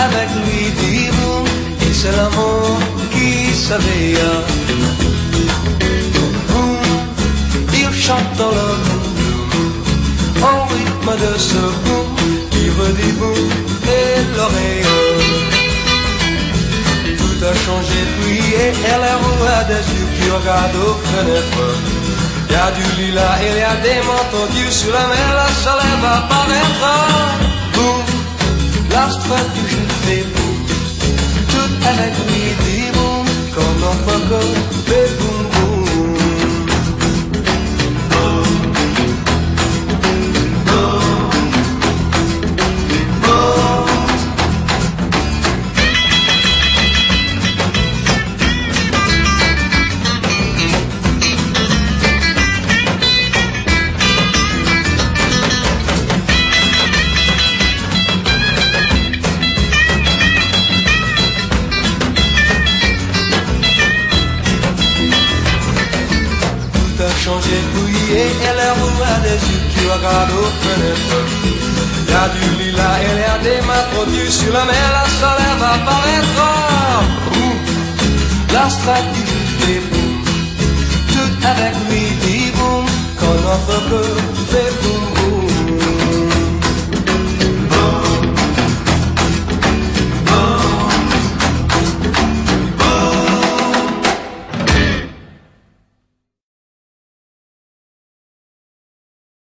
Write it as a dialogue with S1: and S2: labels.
S1: avec lui dit boum, et c'est l'amour qui s'éveille. Boum, il chante dans le boum, au rythme de ce boum, qui redit boum, et l'oreille. Tout a changé puis, et elle est rouge à des yeux qui regardent aux fenêtres. Il y a du lilas, il y a des manteaux tendus sur la mer, la soleil va paraître. Boum, l'astre du jeu fait boum, tout avec lui dit boum, quand notre corps fait boum boum. Changé oui, et elle est rouge à des yeux qui regardent aux fenêtres. Il y a du lilas, il y a des mâts tendus sur la mer, la soleil va paraître. L'astre du fait boum, tout avec lui dit boum, quand notre cœur fait boum.